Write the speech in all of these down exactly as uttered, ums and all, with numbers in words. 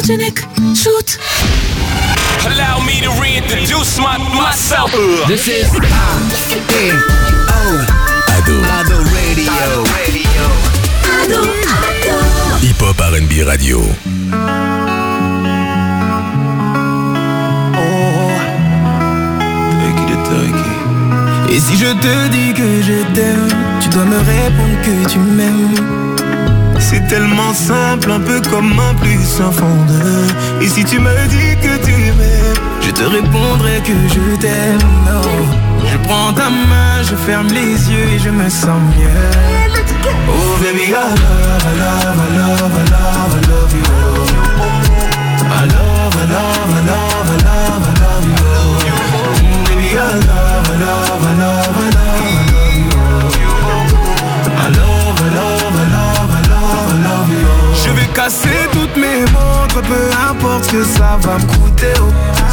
photogenic, shoot. Allow me to reintroduce my, myself. This is A O Ado Ado Radio. Ado, Ado. Hip Hop R and B Radio. Et si je te dis que je t'aime, tu dois me répondre que tu m'aimes. C'est tellement simple, un peu comme un plus un fondeur. Et si tu me dis que tu m'aimes, je te répondrai que je t'aime. Oh, je prends ta main, je ferme les yeux et je me sens mieux. Oh baby, I love, I love, I love, I love, I love you. I love, I love, I love, I love, I love you. Baby, I love, I love, I love, I love, I love you. I love, I love, I love, I love, I love you. Je vais casser toutes mes montres, peu importe ce que ça va me coûter. Oh.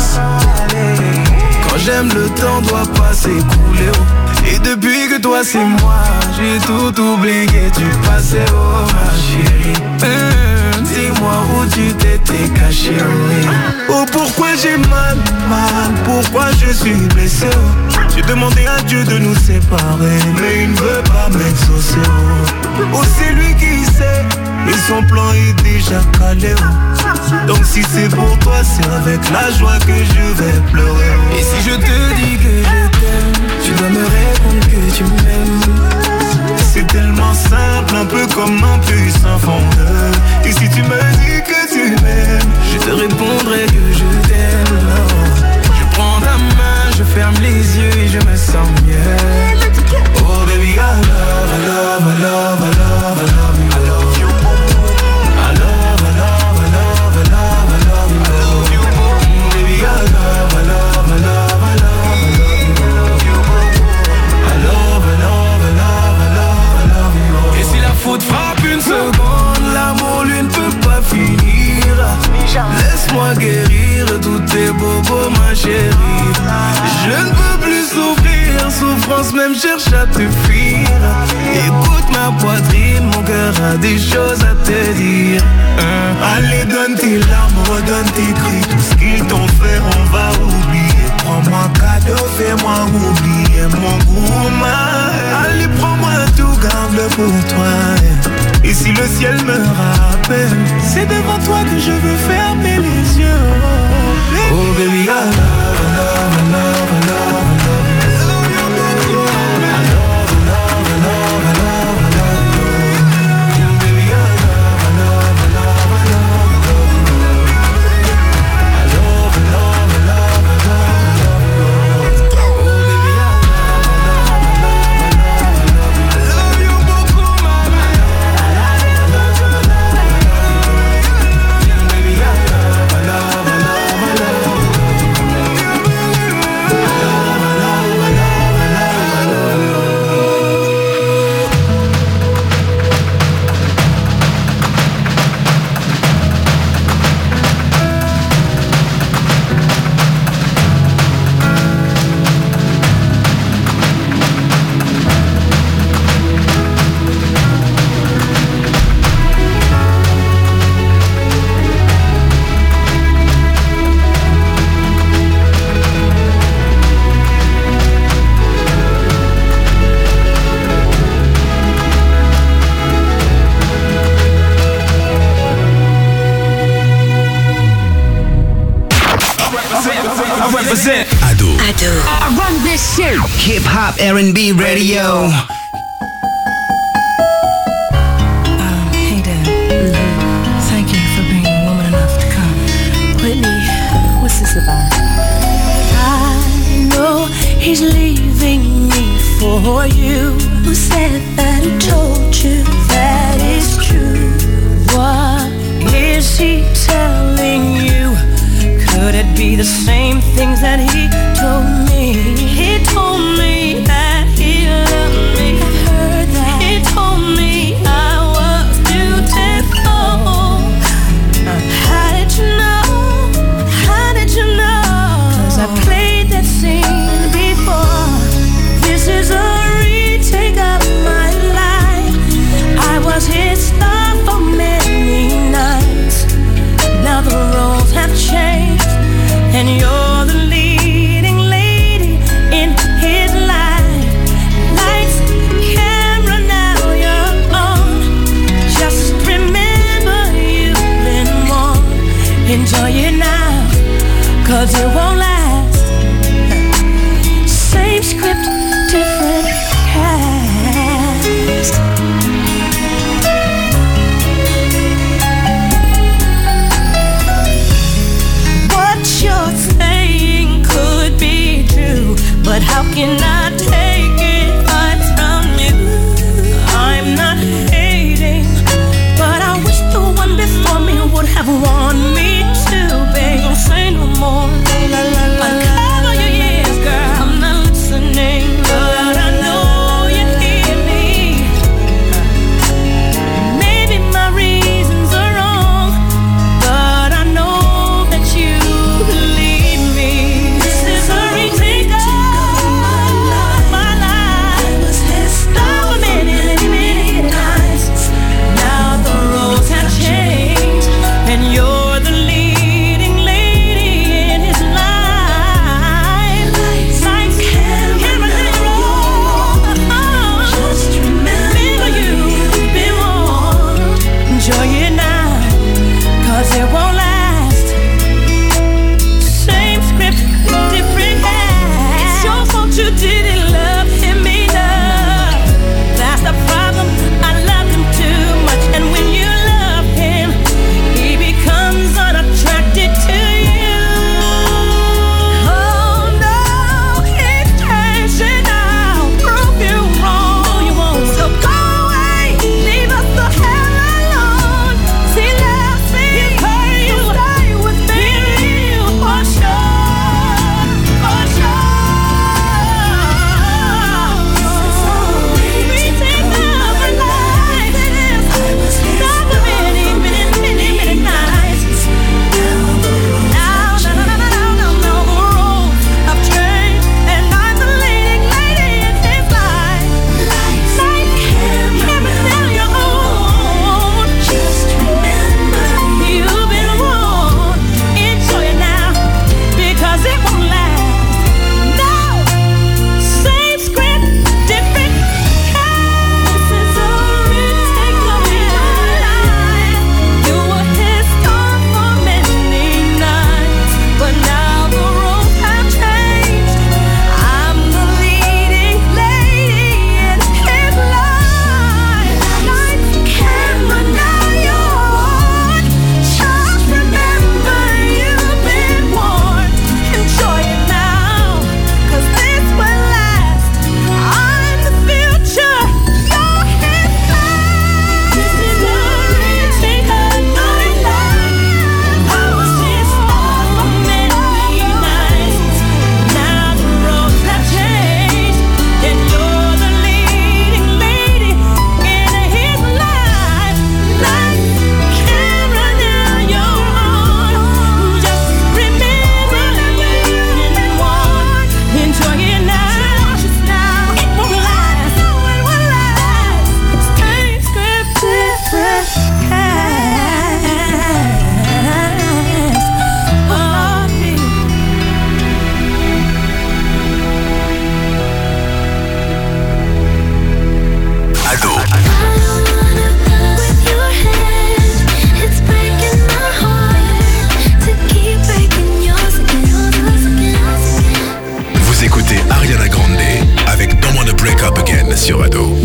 Quand j'aime, le temps doit pas s'écouler. Oh. Et depuis que toi c'est moi, j'ai tout oublié, tu passais, oh ma chérie. Hum, dis-moi où tu t'étais caché. Oh pourquoi j'ai mal, mal, pourquoi je suis blessé. Oh. J'ai demandé à Dieu de nous séparer, mais il ne veut pas m'exaucer. Oh, oh c'est lui qui sait, et son plan est déjà calé. Oh. Donc si c'est pour toi, c'est avec la joie que je vais pleurer. Oh. Et si je te dis que je t'aime, tu dois me répondre que tu m'aimes. C'est tellement simple, un peu comme un puissant fondeur. Et si tu me dis que tu m'aimes, je te répondrai que je t'aime. Oh. Je prends ta main, je ferme les yeux et je me sens mieux. Oh baby, I love, I love, I love, I love, I love you. I love you. I love, I love, I love, I love, I love you. I love you. Baby, I love, I love, I love, I love, I love you. I love, I love, I love, I love, I love you. Et si la faute frappe une seconde, l'amour lui ne peut pas finir. Laisse-moi guérir tous tes bobos, ma chérie. Je ne peux plus souffrir, souffrance même cherche à te fuir. Écoute ma poitrine, mon cœur a des choses à te dire. hein? Allez donne tes larmes, redonne tes cris. Tout ce qu'ils t'ont fait on va oublier. Prends-moi cadeau, fais-moi oublier mon goût. Allez prends-moi tout, garde-le pour toi. Et si le ciel me rappelle, c'est devant toi que je veux fermer les yeux. Oh baby, I love, I love, I love, I love, I love you. I love, I love, I love, I love, I love you. Baby, I love, I love, I love, I love, I love you. I love, I love, I love, I love, I love you. Oh baby, I love, I love, I love, I love, I love you. I love you beaucoup, mama. Ado. Ado. I run this shit. Hip Hop R and B Radio. Um, hey Dad. Mm-hmm. Thank you for being woman enough to come. Whitney, what's this about? I know he's leaving me for you. Who said that? Who told you that is true? What is he telling you? Could it be the same things that he told me? He told me that he loved me. I heard that. He told me I was beautiful. How did you know? How did you know? 'Cause I played that scene before. This is a retake of my life. I was his star for many nights. Now the sur Ado.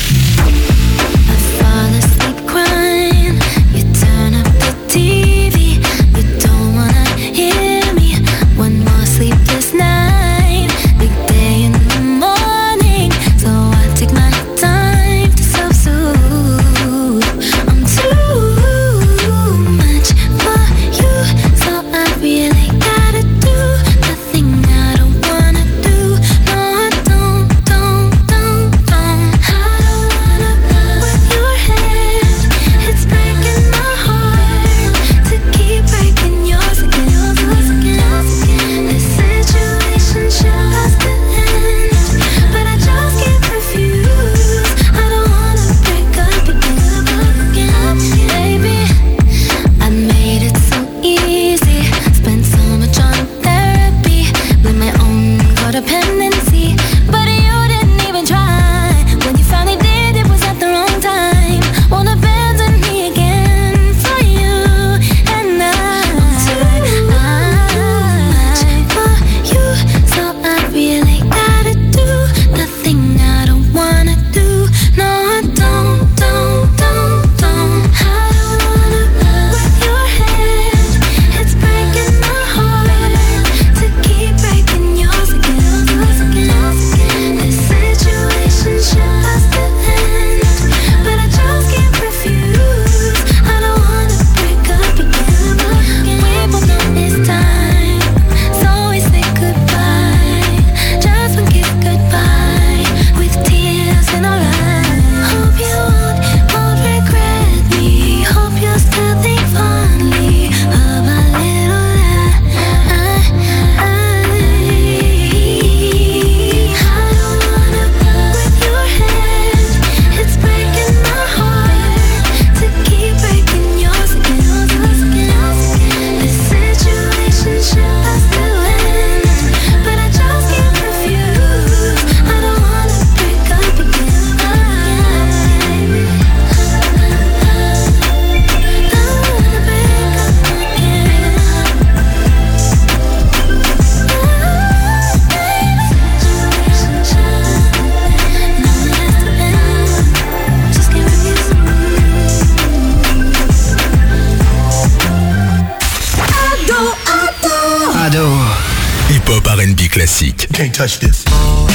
Classique. You can't touch this.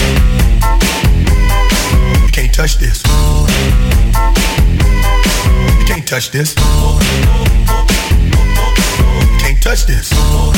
You can't touch this. You can't touch this. You can't touch this.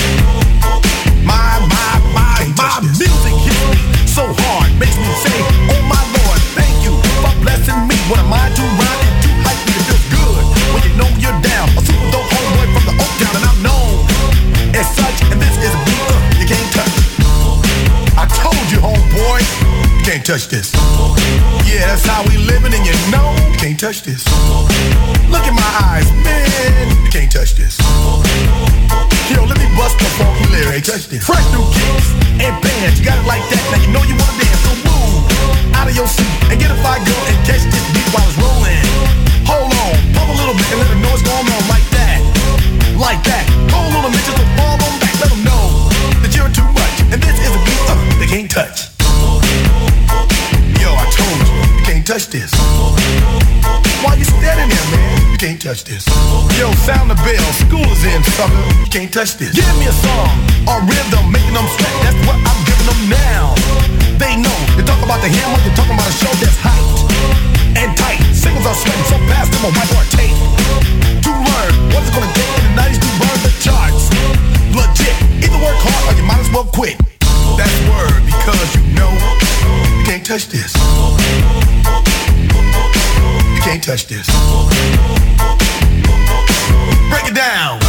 My, my, my, my music hits me so hard, makes me say, oh my Lord, thank you for blessing me. What am I to rhyme and to hype me? It feels good when you know you're down. A super dope homeboy from the Oak Town, and I'm known as such. And this is a beat uh, you can't touch. I told you, homeboy, you can't touch this. Yeah, that's how we living, and you know you can't touch this. Look in my eyes, man, you can't touch this. Yo, let me bust the funky lyrics. Touch this. Fresh new kicks and bands, you got it like that. Now you know you wanna dance, so move out of your seat and get a fire girl and catch this beat while it's rolling. Hold on, pump a little bit and let them know what's going on like that, like that. Hold on a minute, just fall on back, let them know that you're too much. And this is a beat uh, they can't touch. Yo, I told you, you can't touch this. Why you standing there, man? You can't touch this. Yo, sound the bell, school is in, sucker. You can't touch this. Give me a song, a rhythm, making them sweat. That's what I'm giving them now. They know, you talk about the hammer, you're talking about a show that's hyped and tight. Singles are sweating so fast, them a whiteboard tape. To learn what it's gonna take in the nineties to burn the charts. Legit, either work hard or you might as well quit. That's word, because you know you can't touch this. You can't touch this. Break it down.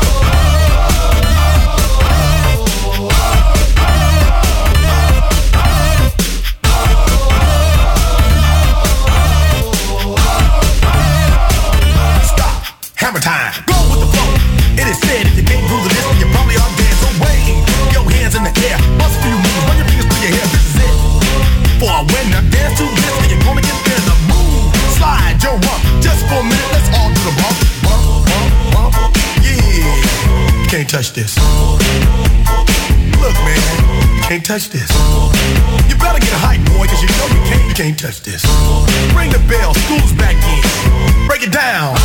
Stop. Hammer time. Go with the flow. It is said if you can't groove the list, then you probably are dead. So wave your hands in the air. Bust a few moves. Run your fingers through your hair. This is it. For a winner, dance to this, and you're gonna get there. The move, slide your rump. Just for a minute, let's all do the bump, bump, bump, bump. Yeah, you can't touch this. Look, man, you can't touch this. You better get hype, boy, cause you know you can't, you can't touch this. Ring the bell, school's back in. Break it down.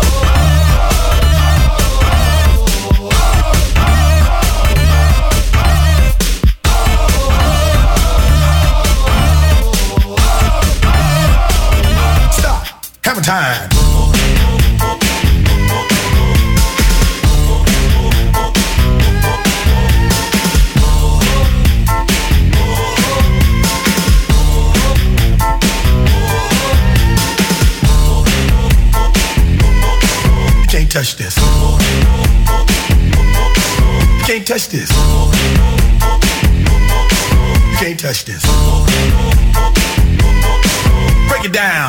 Stop. Hammer time. Touch this. You can't touch this. You can't touch this. Break it down.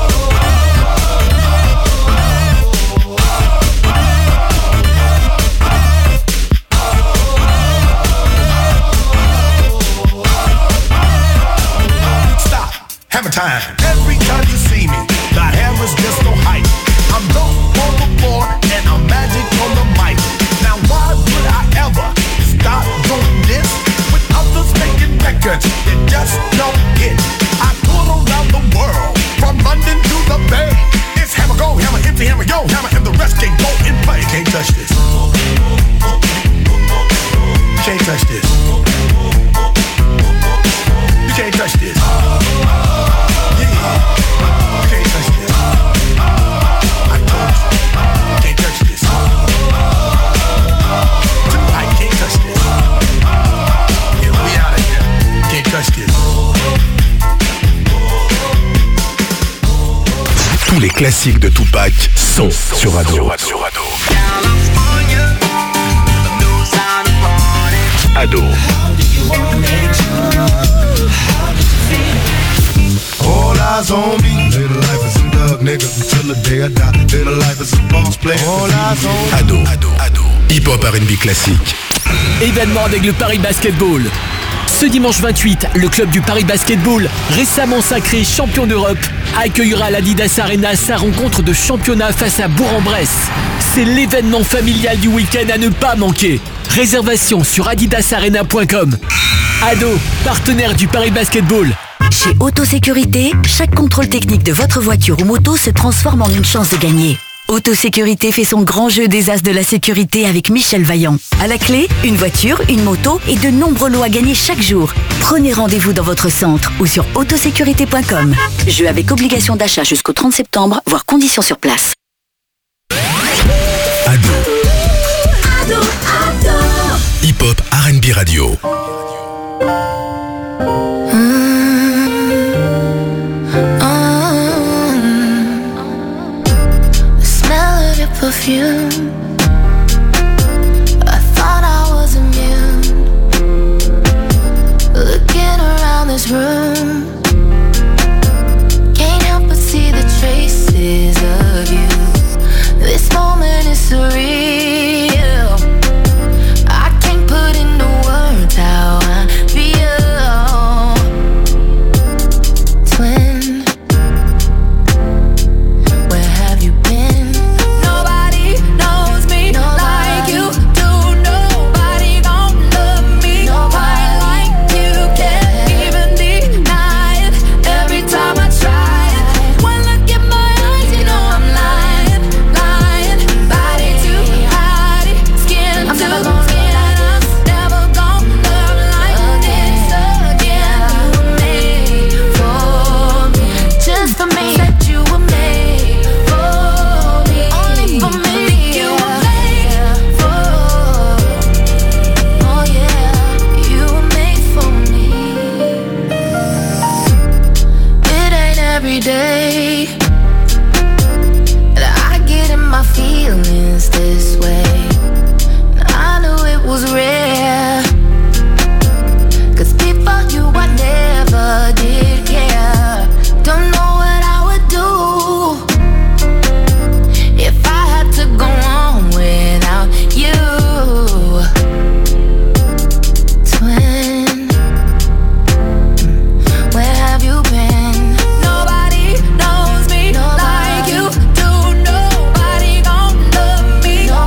Stop. Hammer time. Every time you see me, the hammer's just no hype. I'm dope on the floor and I'm magic on the mic. Now why would I ever stop doing this with others making records that just don't hit? I tour around the world from London to the Bay. It's hammer go, hammer empty, hammer yo, hammer and the rest can go and play. You can't touch this. You can't touch this. You can't touch this. Yeah. You can't touch this. Can't touch this. Tonight, can't touch this. Yeah, we out of here. Can't touch this. Tous les classiques de Tupac sont sur Ado. Ado. All eyes on me. Live life as a thug nigga until the day I die. Live life as a boss player. All eyes on me. Ado. Ado. Ado. Hip-hop R and B classique. Événement avec le Paris Basketball. Ce dimanche vingt-huit, le club du Paris Basketball, récemment sacré champion d'Europe, accueillera à l'Adidas Arena sa rencontre de championnat face à Bourg-en-Bresse. C'est l'événement familial du week-end à ne pas manquer. Réservation sur adidas arena point com. Ado, partenaire du Paris Basketball. Chez Autosécurité, chaque contrôle technique de votre voiture ou moto se transforme en une chance de gagner. Autosécurité fait son grand jeu des as de la sécurité avec Michel Vaillant. À la clé, une voiture, une moto et de nombreux lots à gagner chaque jour. Prenez rendez-vous dans votre centre ou sur autosécurité point com. Jeu avec obligation d'achat jusqu'au trente septembre, voire conditions sur place. Ado. Ado, Ado. Hip-hop R and B radio. Perfume. I thought I was immune. Looking around this room, can't help but see the traces of you. This moment is surreal. I can't put into words how I feel. Twin, where have you been? Nobody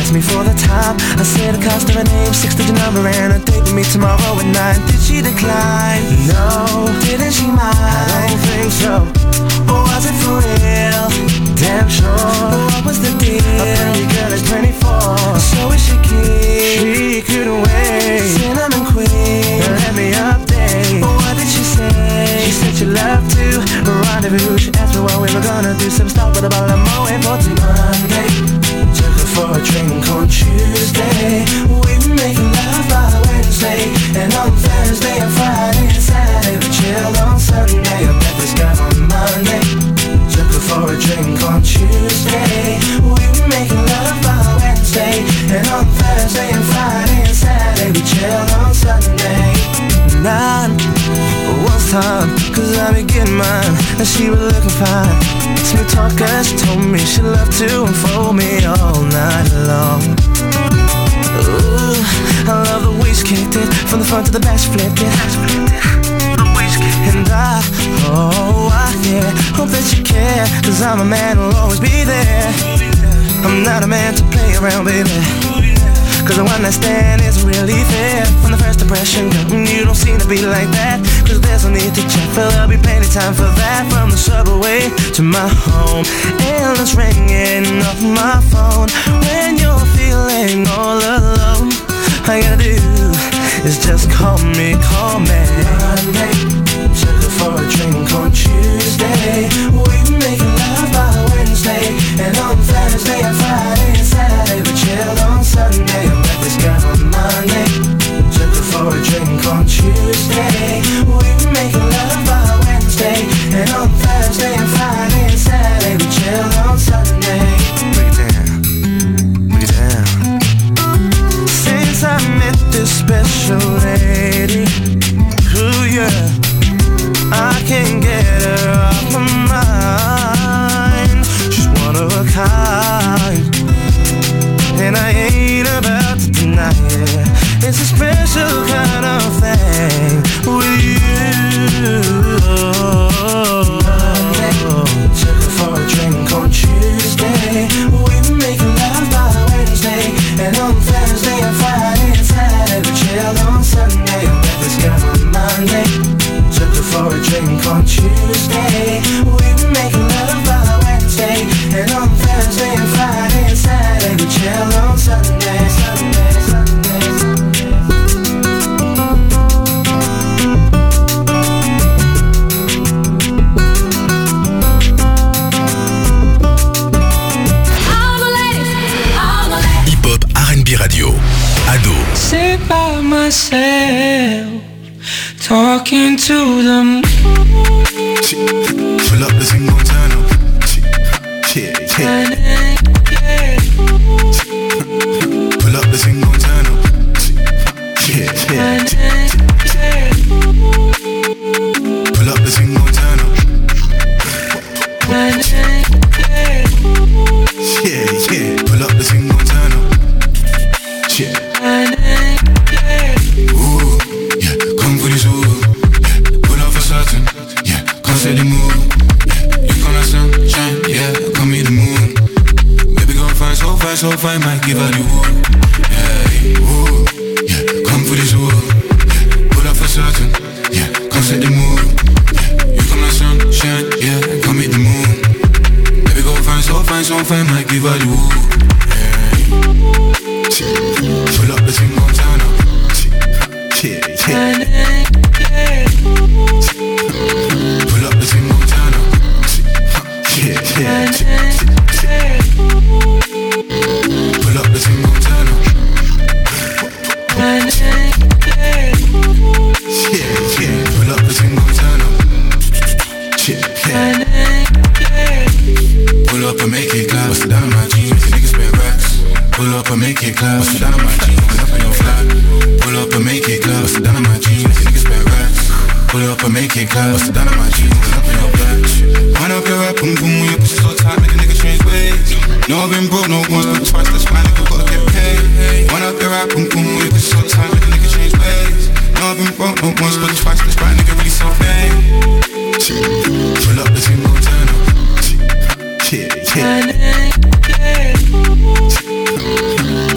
asked me for the time. I said the cost of her name, six-digit number, and a date with me tomorrow at nine. Did she decline? No. Didn't she mind? I don't think so. Or was it for real? Damn sure. What was the deal? A pretty girl is twenty-four, so is she keen? She couldn't wait. Cinnamon queen, let me update. What did she say? She said she loved to rendezvous. She asked me what we were gonna do. Some stop with a bottle of Moe and forty Monday. Took her for a drink on Tuesday. We were making love by Wednesday. And on Thursday and Friday and Saturday we chilled on Sunday. I met this guy on Monday. Took her for a drink on Tuesday. We were making love by Wednesday. And on Thursday and Friday and Saturday we chilled on Sunday. Nine was time, cause I be getting mine. And she was looking fine. Smooth talker, she told me she loved to unfold me all night long. Ooh, I love the way she kicked it. From the front to the back, she flipped it. And I, oh, I, yeah, hope that you care. Cause I'm a man who'll always be there. I'm not a man to play around, baby. Cause the one that stand isn't really fair. From the first impression, girl, you don't seem to be like that. Cause there's no need to check, for there'll be plenty time for that. From the subway to my home, endless ringing off my phone. When you're feeling all alone, all you gotta do is just call me, call me. Monday, took her for a drink on Tuesday. We were making love by Wednesday. And on Thursday and Friday and Saturday we chilled on Sunday. I met this guy on Monday. Took her for a drink on Tuesday. We were making love by Wednesday. And on Thursday and Friday and Saturday we chilled on Sunday. Break it down, break it down. Since I met this special lady, ooh yeah, I can't get her off my mind. She's one of a kind, and I ain't about to deny it. It's a special kind of thing with you. Monday, took her for a drink on Tuesday. We were making love by Wednesday. And on Thursday and Friday and Saturday we chilled on Sunday. I met this girl on Monday. Took her for a drink on Tuesday. We were making love by Wednesday. And on Thursday and Friday and Saturday we chilled on Sunday. Sunday, Sunday, Sunday. Hip-hop R and B radio. Ado. Sit by myself, talking to them. Pull up the single turn up. Yeah, yeah. Pull up the single turn up. Yeah, yeah. Pull up the single turn up. Yeah, yeah. Pull up the single turn up. Yeah. Ooh, yeah. Come for this ooh. Yeah. Pull up for certain. Yeah. Come say the move. Yeah. You gonna sunshine. Yeah. Come meet the moon. Baby gon' find so fine, so fine. Might give her the wood. Yeah. Ooh, yeah. Come for this ooh. Yeah. Pull up for certain. Yeah. Come say the move. Yeah. You gonna sunshine. Yeah. Come meet the moon. Baby gon' find so fine, so fine. Might give her the wood. Pull up the single turn up. Yeah, yeah. Pull up the single turn up. Yeah, yeah. Pull up the single turn up. Yeah, yeah. Pull up the single turn up. Yeah, yeah. Pull up and make it clap. Bust it down on my jeans. The niggas spend racks. Pull up and make it clap. Bust it down on my jeans. Pull up in your flat. Pull up and make it clap. Bust it down on my jeans. The niggas spend racks. Pull up and make it clap. Bust it down on my jeans. Pull up in your flat. Wind up your rap, boom boom. When your pussy so tight, make a nigga change ways. No, I've been broke, no once, but twice. That's why nigga gotta get paid. Wind up your rap, boom boom. When your pussy so tight, make a nigga change ways. No, I've been broke, no once, but twice. That's why nigga really self-made. Pull up the single turn up. Yeah, yeah.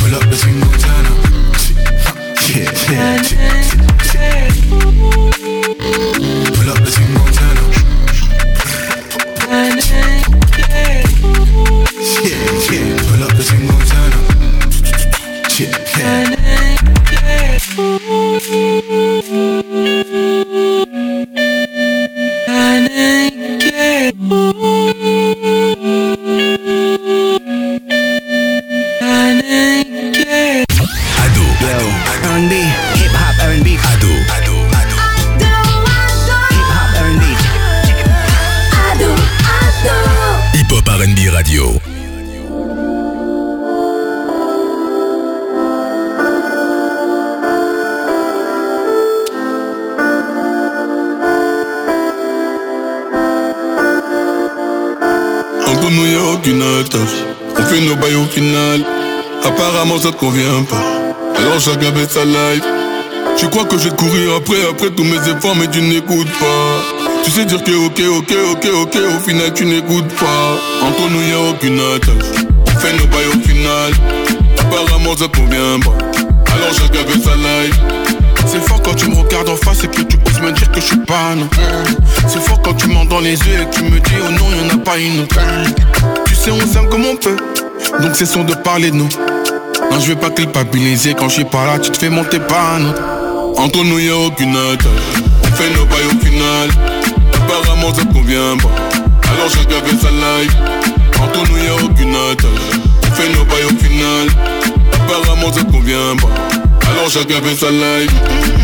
nous y'a aucune attache. On fait nos bails au final. Apparemment ça te convient pas. Alors chacun fait sa life. Tu crois que je vais courir après, après tous mes efforts, mais tu n'écoutes pas. Tu sais dire que ok, ok, ok, ok, au final tu n'écoutes pas. Entre nous y'a aucune attache. On fait nos bails au final. Apparemment ça te convient pas. Alors chacun fait sa life. C'est fort quand tu me regardes en face et que tu oses me dire que je suis pas non. C'est fort quand tu m'entends dans les yeux et que tu me dis oh non y'en a pas une autre. Tu sais on s'aime comme on peut, donc cessons de parler de nous. Non je vais pas culpabiliser quand je suis pas là, tu te fais monter pas non. Entre nous y'a aucune attache. On fait nos bails au final. Apparemment ça te convient pas. Alors chacun fait sa life. Entre nous y'a aucune attache. On fait nos bails au final. Apparemment ça te convient pas. Alors chacun fait sa life.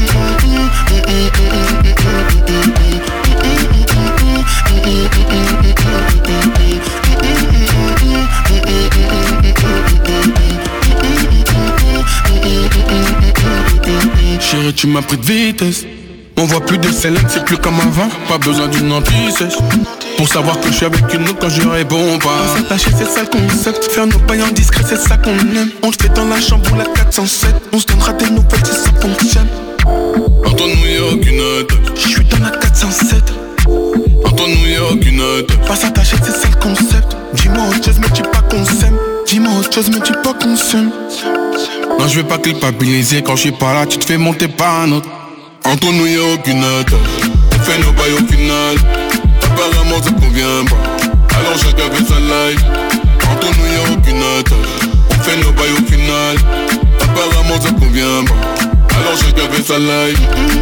Chérie, tu m'as pris de vitesse. On voit plus de celle-là, c'est plus comme avant. Pas besoin d'une anti-sèche pour savoir que je suis avec une autre quand je réponds pas. S'attacher, c'est ça le concept. Faire nos pailles en discret, c'est ça qu'on aime. On le fait dans la chambre ou la quatre cent sept. On se donnera des nouvelles si ça fonctionne. Entre nous y'a aucune attache. Je suis dans la quatre cent sept. Entre nous y'a aucune attache. Pas s'attacher, c'est ça le concept. Dis-moi autre chose, mais dis pas qu'on s'aime. Dis-moi autre chose, mais dis pas qu'on s'aime. Non, je vais pas culpabiliser quand je suis pas là, tu te fais monter par un autre. Entre nous y'a aucune attache. On fait nos bails au final. Apparemment ça te convient pas. Alors chacun fait sa life. Entre nous y'a aucune attache. On fait nos bails au final. Apparemment ça te convient pas. Alors chacun fait sa life.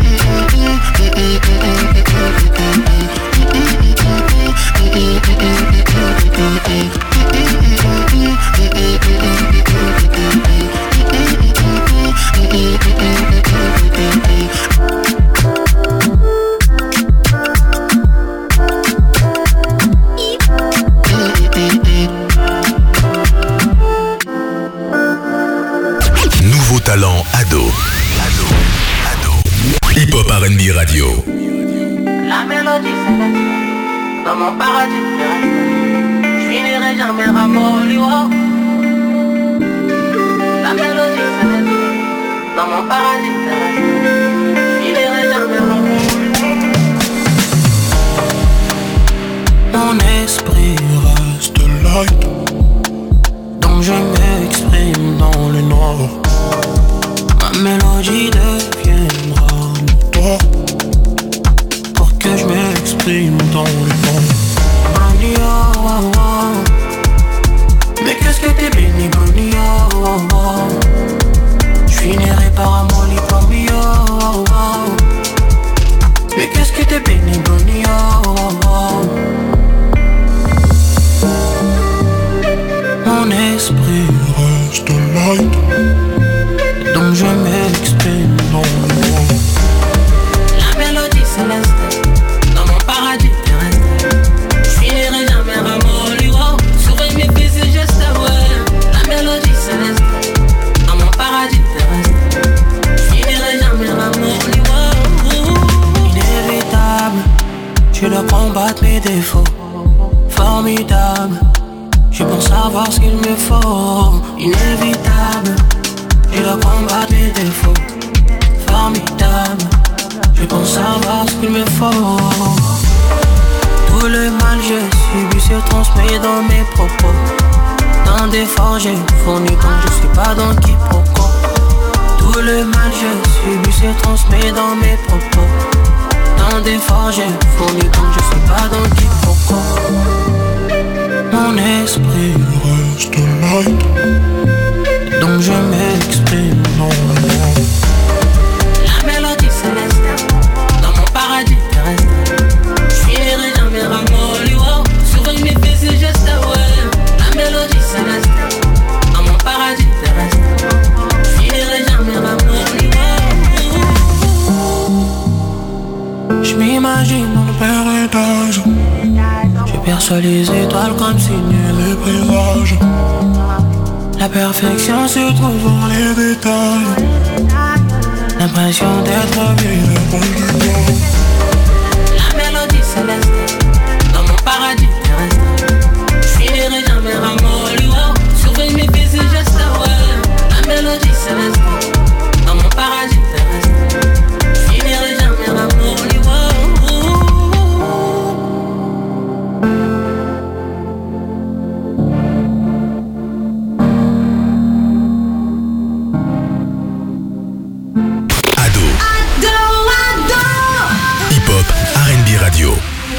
Nouveau talent ado. Ado. Ado. Hip Hop R and B Radio. La mélodie céleste dans mon paradis terrestre. Je finirai jamais ramolli, wow. La mélodie céleste dans mon paradis terrestre. Je finirai jamais ramolli. Mon esprit reste light, donc je m'exprime dans le noir. Ma mélodie deviendra notoire pour que je m'exprime dans le temps. Brownie, oh, oh, oh. Mais qu'est-ce que t'es béni, Brownie, oh, oh, oh. Je finirai par un molly plombi, oh, oh, oh. Mais qu'est-ce que t'es béni, Brownie, oh, oh, oh. Mon esprit reste light, donc je m'exprime dans le monde. La mélodie céleste dans mon paradis terrestre. Je finirai jamais ramolli, wow. Surveille mes faits et gestes, ouais. La mélodie céleste dans mon paradis terrestre. Je finirai jamais ramolli, wow. Inévitable, je dois combattre mes défauts. Formidable, je pense savoir ce qu'il me faut. Inévitable, je dois combattre mes défauts. Formidable, je pense savoir ce qu'il me faut. Tout le mal je subis se transmet dans mes propos. Tant d'efforts j'ai fourni donc je suis pas dans quiproquo. Tout le mal je subis se transmet dans mes propos. Tant d'efforts j'ai fourni donc je suis pas dans quiproquo. Mon esprit reste light, donc je m'exprime dans le monde. La mélodie céleste dans mon paradis terrestre. Je finirai jamais ramolli, wow. Surveille mes faits et gestes, ouais. La mélodie céleste dans mon paradis terrestre. Je finirai jamais ramolli, wow. Je m'imagine dans le paradis. Je perçois les étoiles comme signe de présage. La perfection se trouve dans les détails. L'impression d'être bien pour du bon. La mélodie céleste dans mon paradis terrestre. Je finirai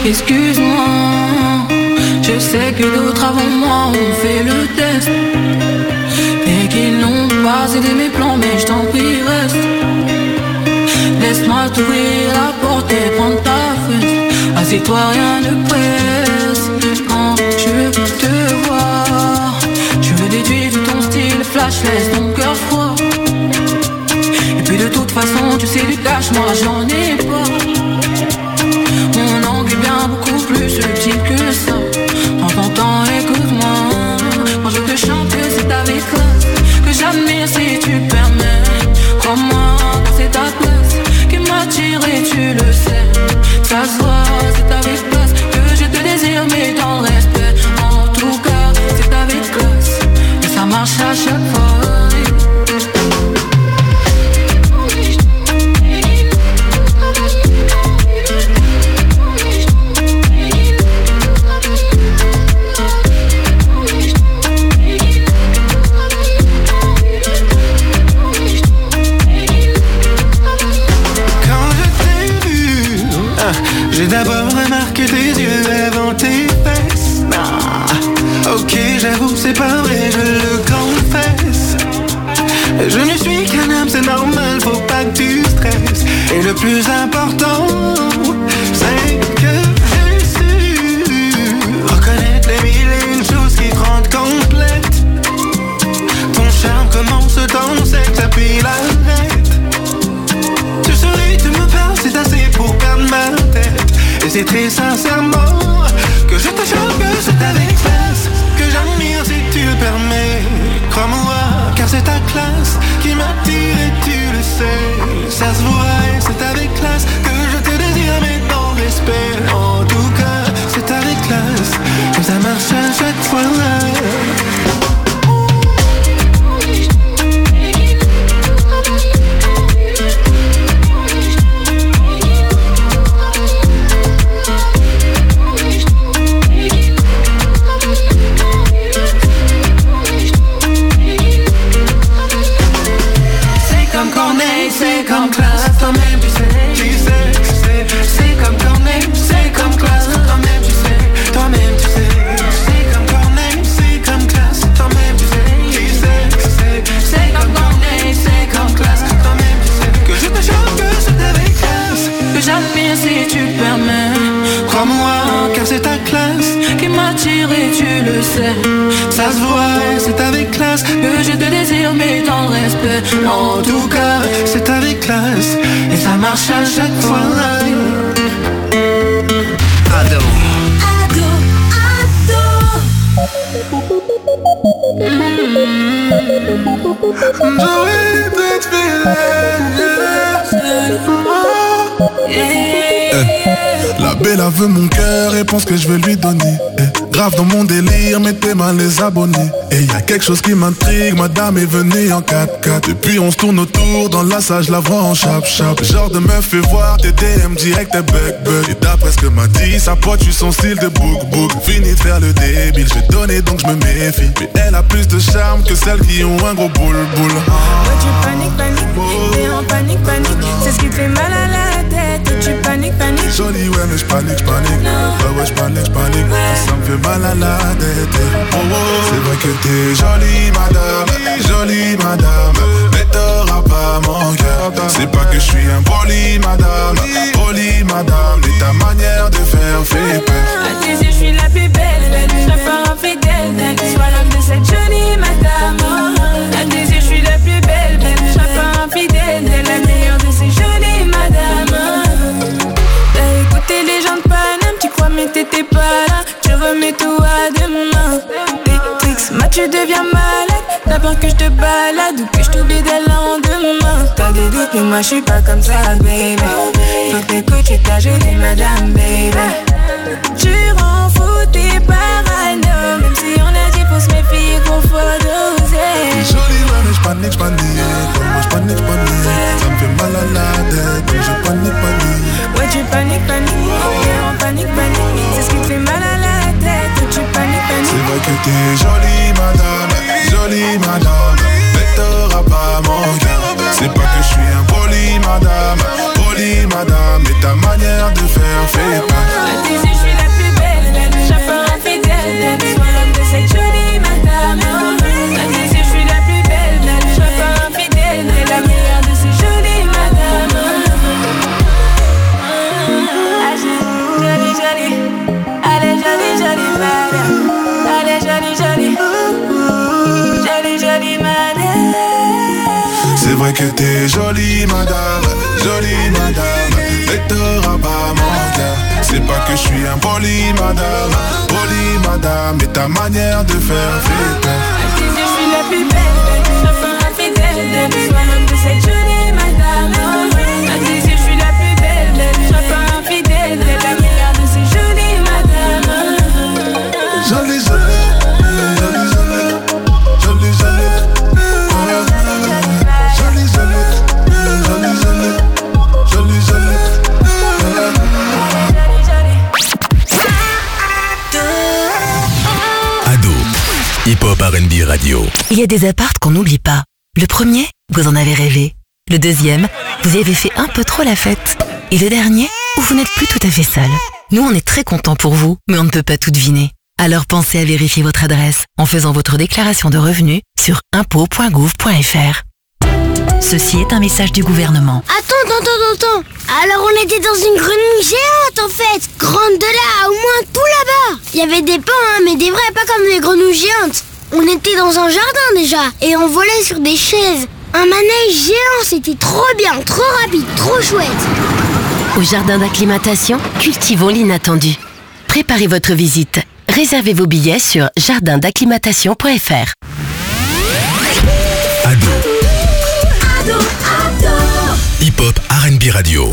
excuse-moi. Je sais que d'autres avant moi ont fait le test et qu'ils n'ont pas aidé mes plans, mais je t'en prie reste. Laisse-moi t'ouvrir la porte et prendre ta fesse. Assieds-toi, rien ne presse. Quand je veux te voir, je veux déduire tout ton style flash, laisse ton cœur froid. Et puis de toute façon, tu sais du cash, moi j'en ai pas. Mon angle est bien beaucoup plus subtil que ça. Prends ton temps, écoute-moi. Moi je te chante que c'est avec classe que j'admire si tu permets. Crois-moi, c'est ta place qui m'attire et tu le sais. Ça se voit, c'est avec classe que je te désire, mais dans le respect. En tout cas, c'est avec classe et ça marche à chaque fois. J'ai d'abord remarqué tes yeux avant tes fesses. Ah, ok, j'avoue, c'est pas vrai, je le confesse. Je ne suis qu'un homme, c'est normal, faut pas que tu stresses. Et le plus important, c'est que j'ai su reconnaître les mille et une choses qui te rendent complète. Ton charme commence dans cette tapis l'arrête. Tu souris, tu me parles, c'est assez pour perdre ma tête. Et c'est très sincèrement que je te chante que c'est avec classe que j'admire si tu le permets. Crois-moi, car c'est ta classe qui m'attire et tu le sais. Ça se voit et c'est avec classe que je te désire, mais dans le respect. En tout cas, c'est avec classe que ça marche à chaque fois. C'est comme classe, toi-même tu sais, tu sais, tu sais. C'est comme Corneille, c'est comme classe, toi-même tu sais, toi-même tu sais. C'est comme Corneille, c'est comme classe, toi-même tu sais, tu sais, tu sais. C'est comme Corneille, c'est comme classe, toi-même tu sais. Que je te chante que c'est avec classe que j'admire si tu le permets. Crois-moi, car c'est ta classe qui m'attire et tu le sais. Ça se voit, c'est avec classe que je te désire, mais dans le respect. En tout cas, c'est avec classe et ça marche à chaque fois. Ado. Ado, Eh, la belle a veut mon cœur et pense que je vais lui donner. Eh, grave dans mon délire, mettez mal les abonnés. Et y a quelque chose qui m'intrigue, madame est venue en quatre quatre. Depuis on se tourne autour, dans la salle je la vois en chap-chap. Genre de meuf fait voir tes D M direct et bug bug. Et d'après ce que m'a dit, sa pote tu son style de book book. Fini de faire le débile, j'ai donné donc je me méfie. Mais elle a plus de charme que celles qui ont un gros boule boule. Ouais tu paniques, paniques, t'es en panique, panique. C'est ce qui te fait mal à la tête. Ouais tu paniques, paniques. Jolie ouais mais je panique, je panique. Ouais ouais je panique, je panique. Ça me fait mal à la tête. Oh, oh. C'est vrai que t'es jolie madame, jolie madame, mais t'auras pas mon cœur. C'est pas que je suis un poli madame, poli madame, et ta manière de faire fait peur. À tes yeux je suis la plus belle, je la ferai infidèle. Sois l'homme de cette jolie madame. À tes yeux je suis la plus belle, je la ferai infidèle. La meilleure de ces jolies madames. T'as écouté les gens de Paname, tu crois mais t'étais pas là. Tu remets tout à demain. Tes tricks, ma tu deviens malade. T'as peur que je te balade ou que je t'oublie dès le lendemain. T'as des doutes mais moi je suis pas comme ça baby. Faut que t'écoutes, je suis ta jolie madame baby. Tu rends fou tes parano. Même si on a dit faut se méfier qu'on faut doser. Jolie ouais mais je panique, je panique. Moi je panique, je panique. Ça me fait mal à la tête, donc je panique, panique. Ouais tu paniques, paniques. T'es en panique, panique. C'est ce qui te fait mal à la tête. Ouais tu paniques, paniques. C'est vrai que t'es jolie madame, jolie madame, mais t'auras pas mon cœur. C'est pas que je suis un poli madame, poli madame, et ta manière de faire fait peur. À tes yeux, que t'es jolie madame, jolie madame, mais t'auras pas mon cœur. C'est pas que je suis un poli madame, poli madame, mais ta manière de faire fait peur. Je suis la plus belle, je serai infidèle, sois l'homme de cette jolie madame. Je suis la plus belle, je serai infidèle, la meilleure de ces jolies madames. Jolie, jolie, jolie, jolie, jolie, jolie, jolie, jolie, jolie, jolie. Ado, hip-hop R and B radio. Il y a des apparts qu'on n'oublie pas. Le premier, vous en avez rêvé. Le deuxième, vous y avez fait un peu trop la fête. Et le dernier, où vous n'êtes plus tout à fait seul. Nous, on est très contents pour vous, mais on ne peut pas tout deviner. Alors pensez à vérifier votre adresse en faisant votre déclaration de revenus sur impôts point gouv point f r. Ceci est un message du gouvernement. Attends, attends, attends, attends. Alors on était dans une grenouille géante en fait. Grande de là, au moins tout là-bas. Il y avait des pans, hein, mais des vrais, pas comme les grenouilles géantes. On était dans un jardin déjà, et on volait sur des chaises. Un manège géant, c'était trop bien, trop rapide, trop chouette. Au jardin d'acclimatation, cultivons l'inattendu. Préparez votre visite. Réservez vos billets sur jardin d'acclimatation point f r. Ado, Ado, ado. hip-hop R and B radio.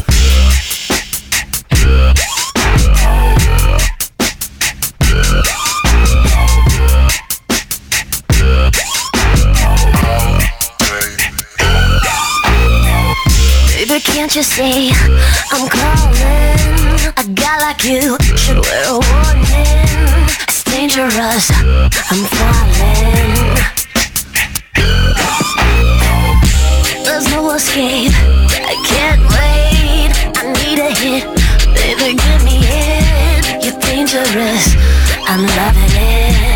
Baby, can't you see I'm calling? A guy like you should wear a warning. It's dangerous, I'm falling. There's no escape, I can't wait. I need a hit, baby, give me it. You're dangerous, I'm loving it.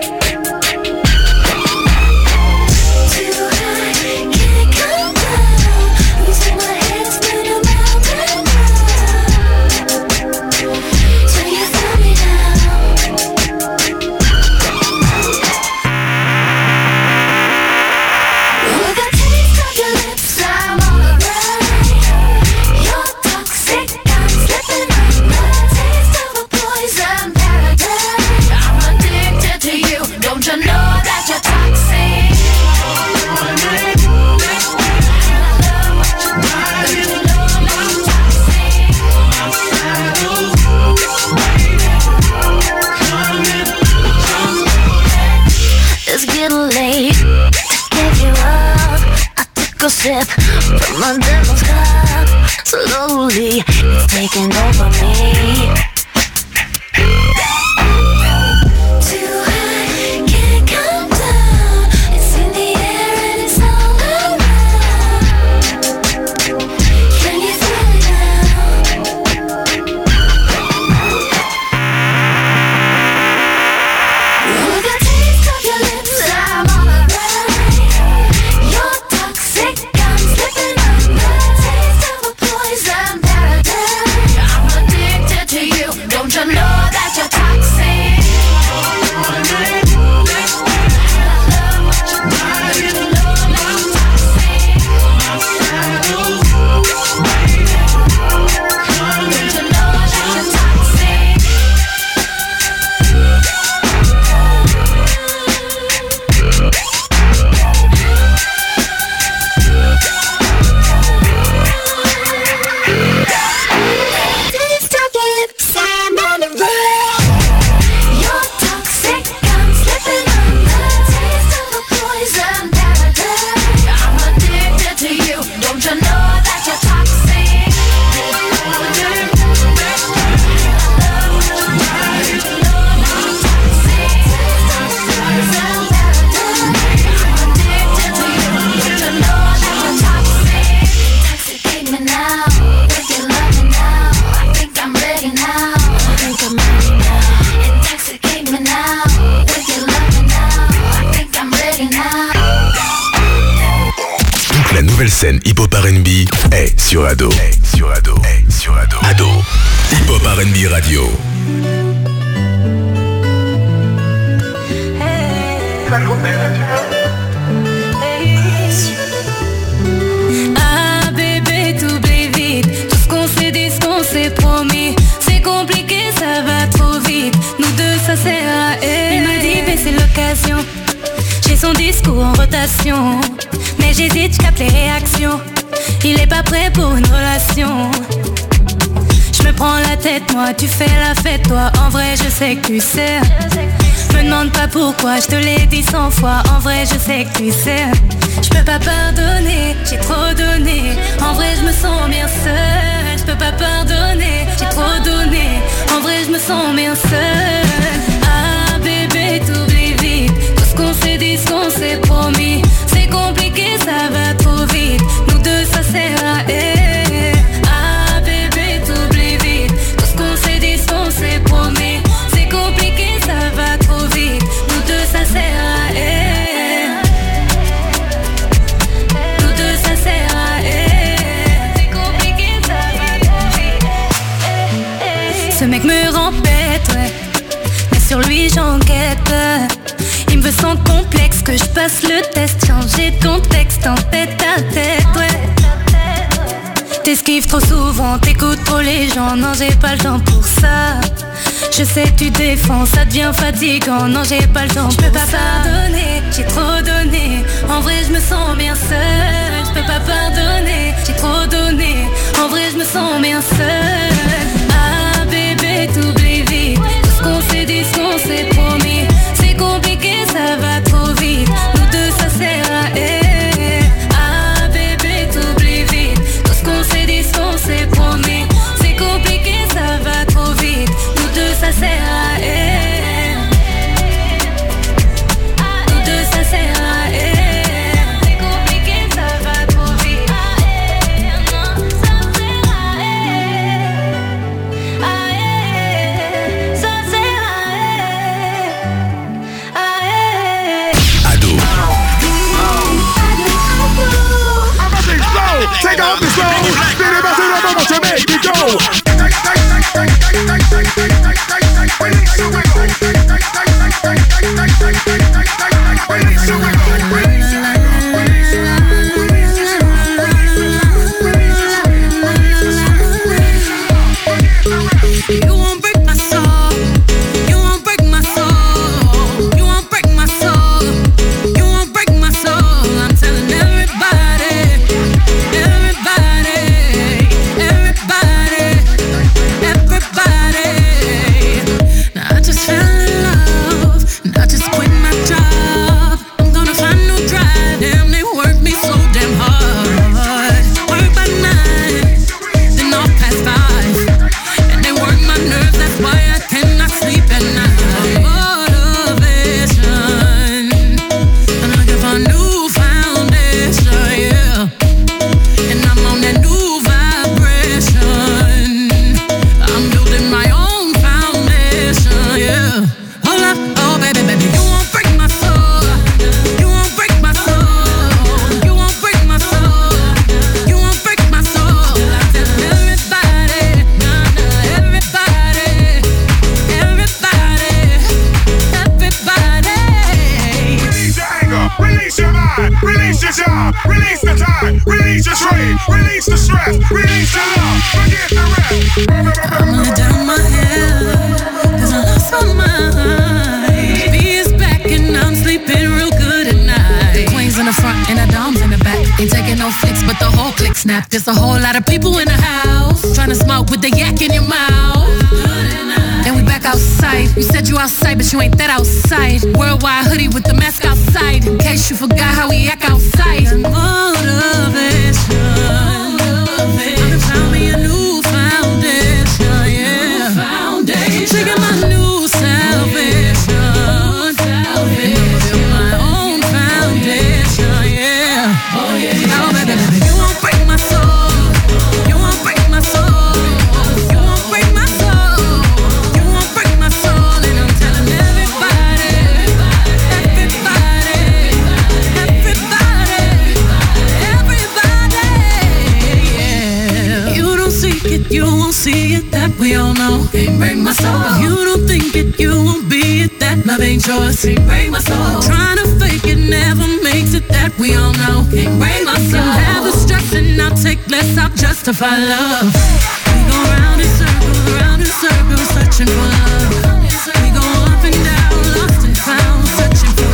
A sip from my devil's cup. Slowly, it's taking over me. Too high, can't come down. It's in the air and it's all around. Can you feel it now? With the taste of your lips, I'm on a ride. You're toxic. Don't you know that you're toxic? Scène hip-hop R and B est sur Ado. Est sur Ado. Est sur Ado. Ado. Hip-hop R and B radio. d'occasion. J'ai son discours en rotation, mais j'hésite, j'capte les réactions. Il est pas prêt pour une relation. Je me prends la tête, moi, tu fais la fête, toi. En vrai, je sais que tu sais. Me demande pas pourquoi, je te l'ai dit cent fois. En vrai, je sais que tu sais. Je peux pas pardonner, j'ai trop donné. En vrai, je me sens bien seule. Je peux pas pardonner, j'ai trop donné. En vrai, je me sens bien seule. Ah bébé, t'oublies vite tout ce qu'on s'est dit, ce qu'on s'est promis. C'est compliqué, ça va trop vite. Nous deux, ça sert à rien. Ah bébé, t'oublies vite tout ce qu'on s'est dit, ce qu'on s'est promis. C'est compliqué, ça va trop vite. Nous deux, ça sert à rien. Nous deux, ça sert à rien. C'est compliqué, ça va trop vite. Ce mec me rend bête, ouais. Mais sur lui, j'enquête. Il me veut sans complexe, que je passe le test. Changer de contexte en tête à tête, ouais. T'esquives trop souvent, t'écoutes trop les gens. Non, j'ai pas le temps pour ça. Je sais que tu défends, ça devient fatigant. Non, j'ai pas le temps, je peux pas pardonner. J'ai trop donné, en vrai je me sens bien seule. Je peux pas pardonner, j'ai trop donné. En vrai je me sens bien seule. Ah bébé, t'oublies vite tout ce qu'on s'est dit, ce qu'on s'est promis. C'est compliqué, ça va trop vite. Nous deux, ça sert à rien. Ah bébé, t'oublies vite tout ce qu'on s'est dit, ce qu'on s'est promis. C'est compliqué, ça va trop vite. Nous deux, ça sert à rien. Nous deux, ça sert à rien. C'est compliqué, ça va trop vite. Non, ça sert à rien. Ça sert à rien. Ado. Take off the slow, spin it back to the bubble to make it go. Release your wiggle. Release your wiggle. Release your wiggle. You won't break my soul. You won't break my soul. You won't break my soul. You won't break my soul. I'm telling everybody, everybody, everybody, everybody. Now I just fell in love, and I just quit my job. I'm gonna find a new drive. Damn, they work me so damn hard. Work by nine, then off past five. And they work my nerves, that's why I cannot sleep at night. Motivation, I'm looking for a new foundation, yeah. And I'm on that new vibration. I'm building my own foundation, yeah. Hold up, oh baby, baby, you won't break my soul. You won't break my soul. You won't break my soul. You won't break my soul. I'm telling everybody, nah, nah, everybody, everybody, everybody. Release your anger, release your mind, release your job, release the time, release your trade, release the stress, release your love, forget the rest. I'm gonna down my head, cause I lost my mind. B is back and I'm sleeping real good at night. Queens in the front and the doms in the back. Ain't taking no flicks, but the whole click snap. There's a whole lot of people in the house, trying to smoke with the yak in your mouth. And we back outside. You said you outside, but you ain't that outside. Worldwide hoodie with the mask outside, in case you forgot how we act outside. Motivation, I found me a new foundation, yeah. Taking my new salvation, building my own foundation, yeah. Oh yeah. Oh baby, baby, you won't break my soul. You won't break my soul. You won't break my soul. You won't break my soul. And I'm telling everybody, everybody, everybody, everybody, yeah. You don't seek it, you won't see it. That we all know. Can't break my soul. You don't think it, you won't be it. That love ain't yours. Can't break my soul. Trying to fake it never makes it. That we all know. Can't break my soul. Can have the stress and I'll take less. I'll justify love. We go round in circles, round in circles, searching for love. We go up and down, lost and found, searching for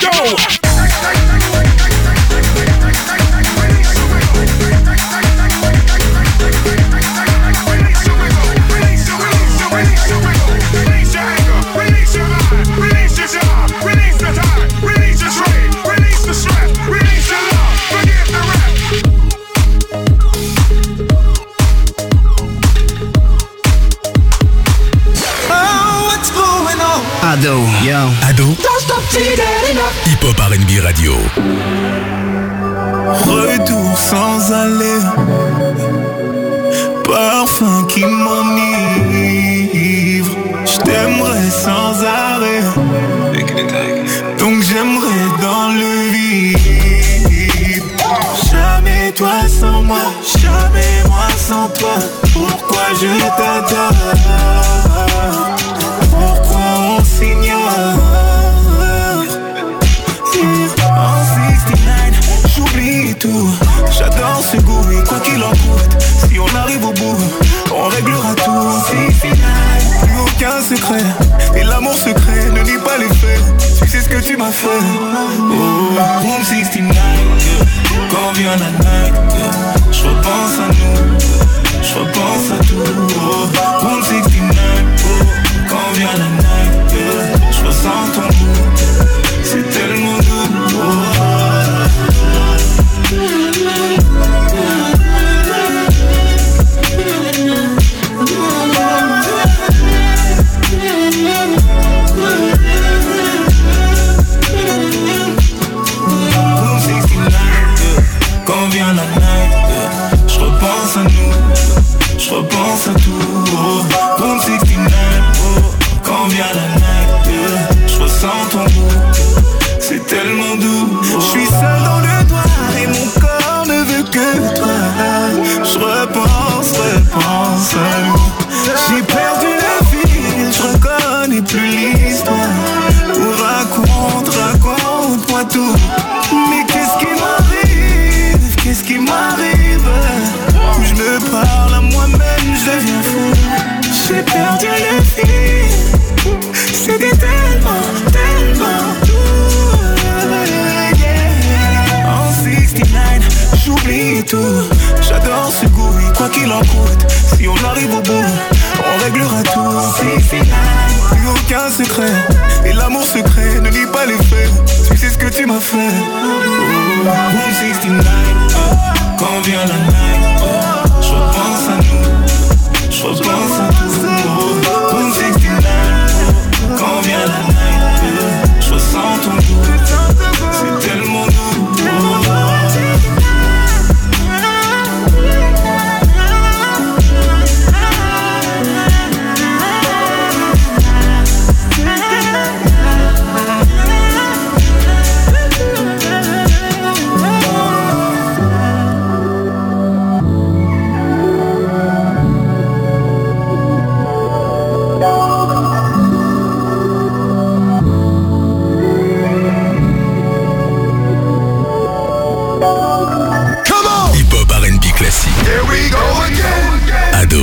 go. Ado, yo. Ado. Hip-hop R and B Radio. Retour sans aller, parfum qui m'enivre. Je t'aimerais sans arrêt, donc j'aimerais dans le vide. Jamais toi sans moi, jamais moi sans toi. Pourquoi je t'adore? Pourquoi on s'ignore? En soixante-dix-neuf, j'oublie tout. J'adore ce goût et quoi qu'il en coûte, si on arrive au bout, on réglera tout. En soixante-dix-neuf, plus aucun secret, et l'amour secret ne nie pas les faits. Tu sais ce que tu m'as fait. Oh, en soixante-dix-neuf, quand vient la night, je repense à nous, je repense à tout. Oh, en soixante-dix-neuf, quand vient la night, je ressens ton goût, c'est tellement doux. Oh. Quand vient la night, je repense à nous, je repense à tout. Oh. Room soixante-dix-neuf, oh. Quand vient la night, je ressens ton goût, c'est tellement doux. Je suis seul dans le noir et mon corps ne veut que toi. Je repense, repense à nous. J'ai perdu le fil, je reconnais plus l'histoire. Oh, raconte, raconte-moi tout. Mais qu'est-ce qui m'arrive? Qu'est-ce qui m'arrive? Je me parle à moi-même, je deviens fou. J'ai perdu le fil. C'était tellement, tellement doux, yeah. En soixante-dix-neuf, j'oublie tout. J'adore ce goût et quoi qu'il en coûte, si on arrive au bout, on réglera tout. En soixante-dix-neuf, plus aucun secret, et l'amour secret ne nie pas les faits. Tu sais ce que tu m'as fait. Oh, en soixante-dix-neuf, quand vient la night, je repense à nous, je repense à tout. En soixante-dix-neuf, quand vient la night, je ressens ton goût, c'est tellement doux. Here we go again. Ado.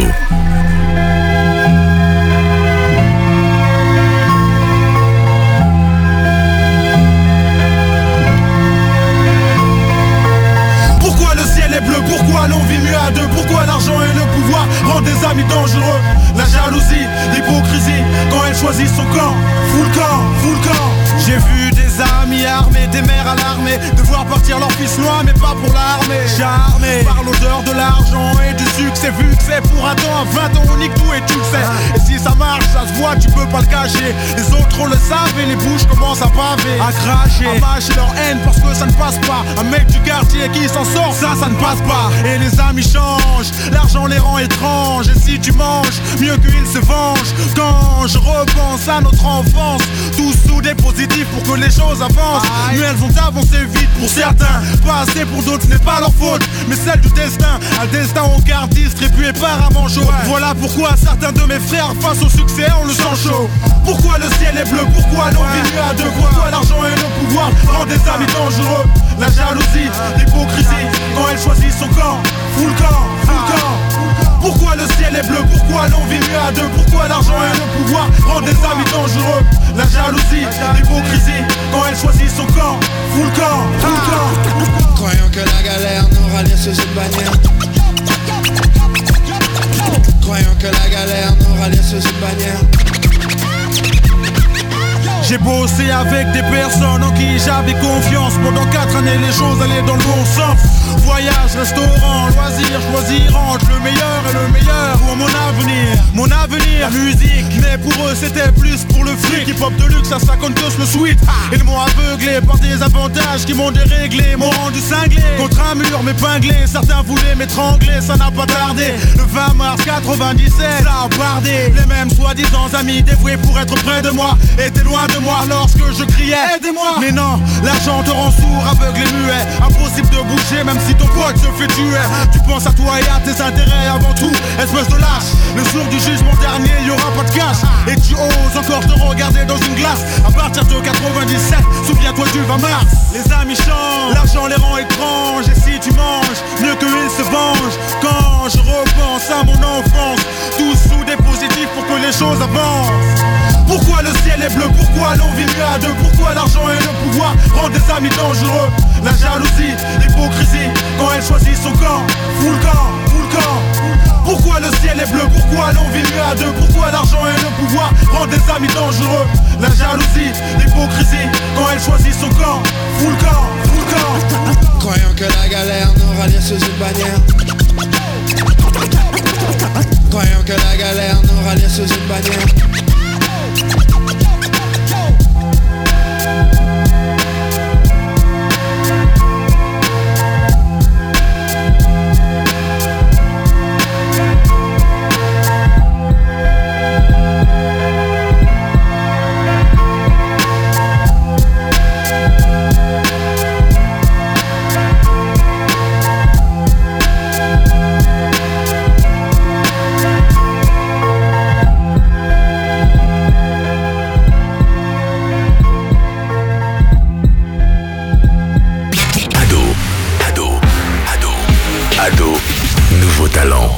Pourquoi le ciel est bleu? Pourquoi l'on vit mieux à deux? Pourquoi l'argent et le pouvoir rendent des amis dangereux? La jalousie, l'hypocrisie, quand elle choisit son camp. Full camp, full camp. J'ai vu des amis armés, des mères à l'armée, devoir partir leur fils loin mais pas pour l'armée. Charmé par l'odeur de l'argent et du succès, vu que c'est pour un temps, à vingt ans on nique tout et tu le sais. Et si ça marche, ça se voit, tu peux pas le cacher. Les autres on le savent et les bouches commencent à paver, à cracher, à mâcher leur haine parce que ça ne passe pas. Un mec du quartier qui s'en sort, ça, ça ne passe pas. Et les amis changent, l'argent les rend étranges. Et si tu manges, mieux qu'ils se vengent. Quand je repense à notre enfance, tous soudés positifs pour que les choses avancent. Mais elles ont avancé vite pour certains, pas assez pour d'autres, ce n'est pas leur faute, mais celle du destin. Un destin au quart distribué par un manchot. Voilà pourquoi certains de mes frères face au succès on le sent chaud. Pourquoi le ciel est bleu? Pourquoi l'on vit mieux à deux? Pourquoi l'argent et le pouvoir rendent des amis dangereux? La jalousie, l'hypocrisie, quand elle choisit son camp. Full camp, full camp. Pourquoi le ciel est bleu? Pourquoi l'on vit mieux à deux? Pourquoi l'argent et le pouvoir rendent des amis dangereux? La jalousie, l'hypocrisie, quand elle choisit son camp. sous une bannière. Croyant que la galère nous rallie sous une bannière. J'ai bossé avec des personnes en qui j'avais confiance. Pendant quatre années les choses allaient dans le bon sens. Voyage, restaurant, loisirs, choisir entre le meilleur et le meilleur pour mon avenir. Mon avenir, la musique. Mais pour eux c'était plus pour le fric. Hip-hop de luxe, ça cinquante tous le sweat. Ils m'ont aveuglé par des avantages qui m'ont déréglé, m'ont rendu cinglé. Contre un mur m'épinglé, certains voulaient m'étrangler. Ça n'a pas tardé, le vingt mars quatre-vingt-dix-sept, ça a bardé. Les mêmes soi-disant amis dévoués pour être près de moi étaient loin de moi lorsque je criais aidez-moi. Mais non, l'argent te rend sourd, aveugle et muet. Impossible de bouger même si ton pote se fait tuer. Tu penses à toi et à tes intérêts avant tout, espèce de lâche. Le jour du jugement dernier, y'aura pas de cash. Et tu oses encore te regarder dans une glace. À partir de quatre-vingt-dix-sept, souviens-toi du vingt mars. Les amis changent, l'argent les rend étranges. Et si tu manges, mieux qu'ils se vengent. Quand je repense à mon enfance, tout sous des positifs pour que les choses avancent. Pourquoi le ciel est bleu, pourquoi l'on vit mieux à deux, pourquoi l'argent et le pouvoir rendent des amis dangereux. La jalousie, l'hypocrisie, quand elle choisit son camp, fout le camp, fout le camp. Pourquoi le ciel est bleu, pourquoi l'on vit mieux à deux, pourquoi l'argent et le pouvoir rendent des amis dangereux. La jalousie, l'hypocrisie, quand elle choisit son camp, fout le camp, fout le camp. Croyant que la galère nous rallie sous une bannière. Croyant que la galère nous rallie sous une bannière. Nouveau talent.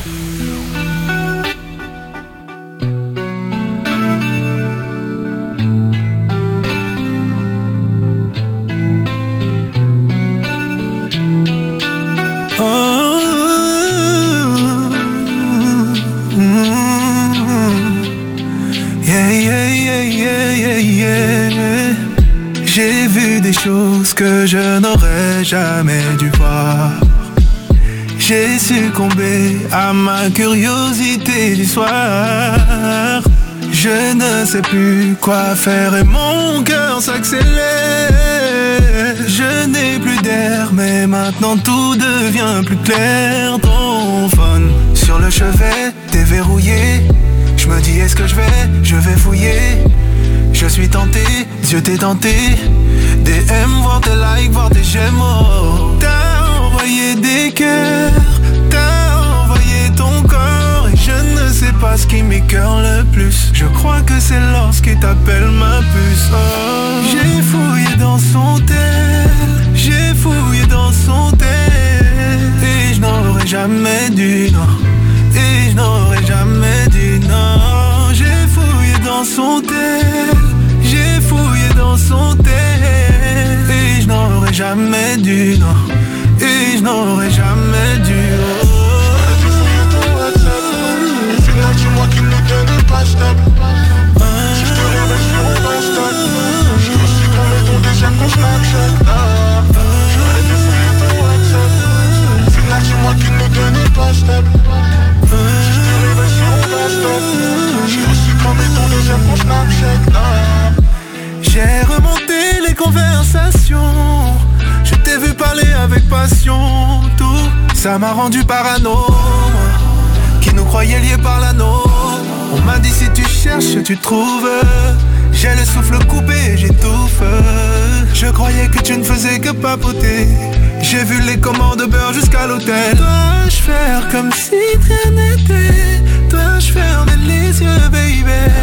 J'ai vu des choses que je n'aurais jamais dû voir. J'ai succombé à ma curiosité du soir. Je ne sais plus quoi faire et mon cœur s'accélère. Je n'ai plus d'air mais maintenant tout devient plus clair. Ton phone sur le chevet déverrouillé. Je me dis est-ce que je vais, je vais fouiller. Je suis tenté, Dieu t'es tenté. D M, voir tes likes, voir tes j'aime. Oh. T'as envoyé des cœurs, t'as envoyé ton corps. Et je ne sais pas ce qui m'écoeure le plus. Je crois que c'est lorsqu'il t'appelle ma puce. Oh. J'ai fouillé dans son tel, j'ai fouillé dans son tel. Et je n'aurais jamais dû, non. Et je n'aurais jamais dû, non. J'ai fouillé dans son tel, j'ai fouillé dans son tel. Et je n'aurais jamais dû, non. Et je n'aurais jamais dû, oh. J'aurais dû fouiller ton WhatsApp. Au final, dis-moi qu'il ne tenait pas stable. Si je te réveille sur mon Insta, je me suis cramé ton deuxième con Snapchat. J'aurais dû fouiller ton WhatsApp. Au final, dis-moi qu'il ne tenait pas stable. Si je te réveille sur mon Insta, je me suis cramé ton deuxième con Snapchat. J'ai remonté les conversations. Je t'ai vu parler avec passion. Tout ça m'a rendu parano. Qui nous croyait liés par l'anneau. On m'a dit si tu cherches tu trouves. J'ai le souffle coupé, j'étouffe. Je croyais que tu ne faisais que papoter. J'ai vu les commandes de beurre jusqu'à l'hôtel. Dois-je faire comme si rien n'était? Dois-je fermer les yeux, baby?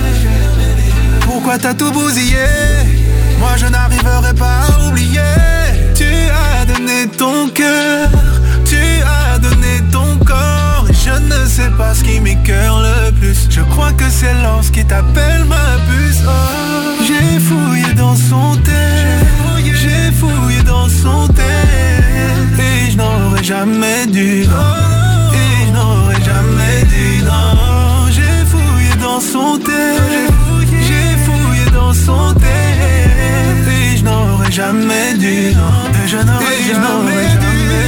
Pourquoi t'as tout bousillé? Moi je n'arriverai pas à oublier. Tu as donné ton cœur, tu as donné ton corps. Et je ne sais pas ce qui m'écoeure le plus. Je crois que c'est lorsqu'il t'appelle ma puce. Oh. J'ai fouillé dans son tel, j'ai fouillé dans son tel. Et je n'aurais jamais dû, non. Et je n'aurais jamais dû, non. J'ai fouillé dans son thème, j'ai fouillé dans son thème. Et je n'aurais jamais dû, non. Et je n'aurais jamais dû.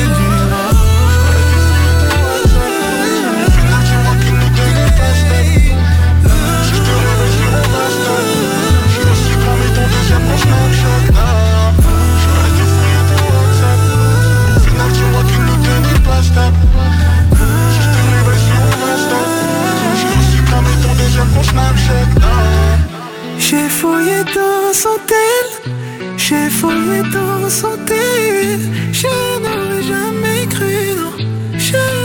J'ai fouillé dans son tel, j'ai fouillé dans son tel, je n'aurais jamais cru, non, je